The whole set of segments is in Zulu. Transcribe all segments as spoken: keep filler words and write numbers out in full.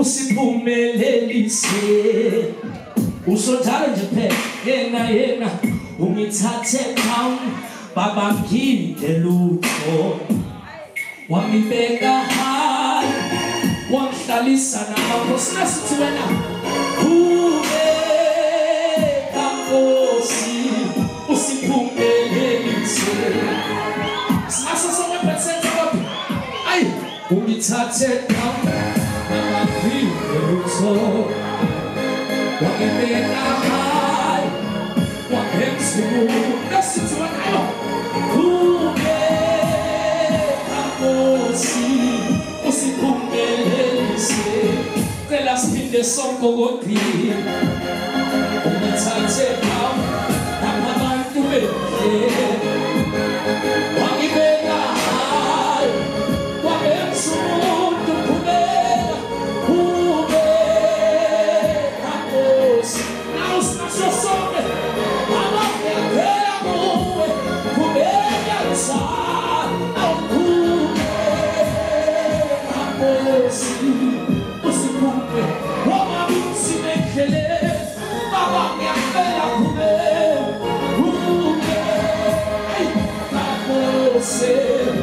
usiphumelelise usonjalo nje phela yena yena ungithathe phawu baba ngide lutho wamibeka high wamhlalisa nawo sinasithi wena ubeka Nkosi usiphumelelise sinasa sonke percent up ay ungithathe phawu baba ngide lutho wamibeka high wamhlalisa nasithi wena Cela spinde sonke kodini ungithathe phawu abantu behle wangibeka high wamenza umuntu phumela ubeka Nkosi nawe sinasho sonke abangekela kuwe kubeka nsana ubeka Nkosi usiphume wama usimekele baba ngiyacela kube kube Nkosi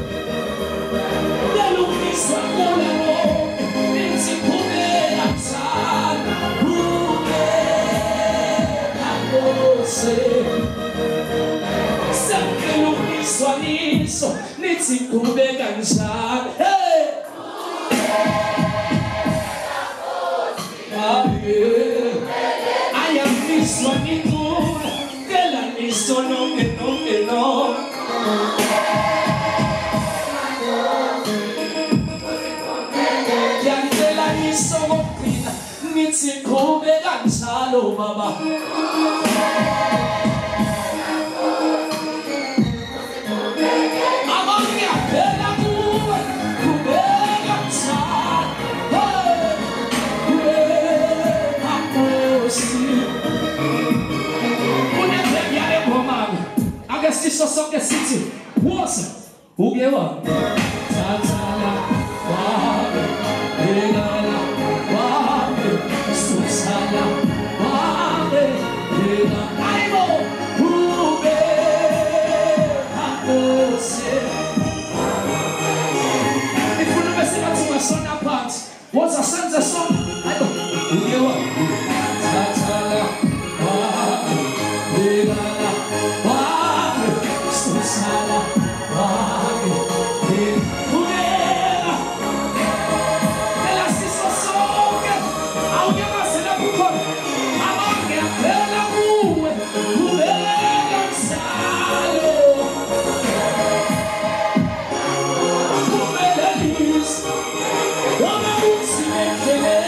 yalungiswa kona lonke niziphumela nsana kube Nkosi sengelungiswa niso nithi kube kanjani hey I am this one in good. Tell me so no me no me no. Can tell me so good. Nitsi kube kanjalo baba. Amanya tell me kube kanjalo. Siso sonke sithi wosa ugewa tatala wabe egala wabe susala wabe ega aibo ube Nkosi ifuna bese bathi ngasona part wosa senze song aibo ugewa tatala wabe egala Sala, wabe, kubera. Ela se sosoke, alguém vai se dar por conta. A mãe ela muwe, kubera salo. Kubera isso, uma música que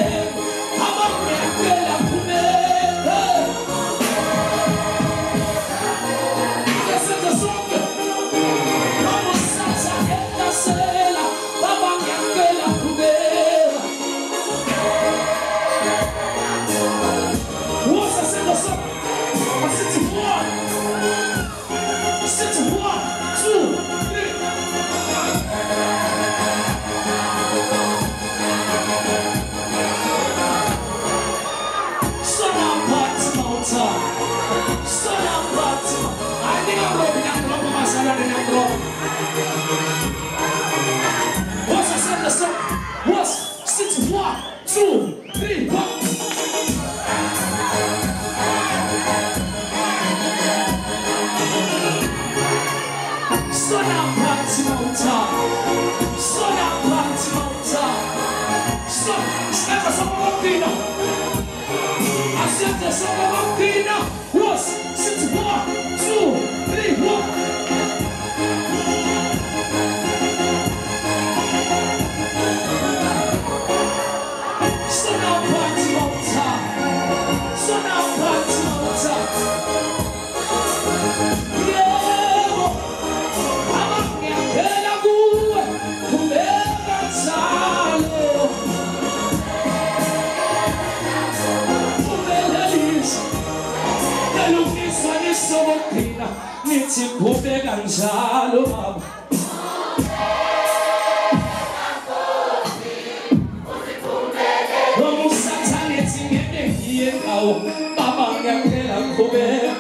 mama ngiyaphela ngikhubeka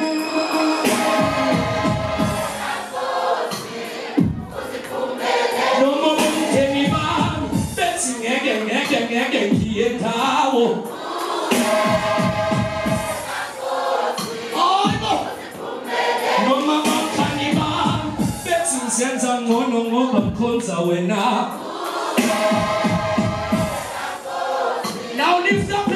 noma umndeni bami bethi ngeke ngeke ngeke ngiye ndawo noma makhani bami bethi ngisenza ngcono ngoba ngikhonza wena. Now lift up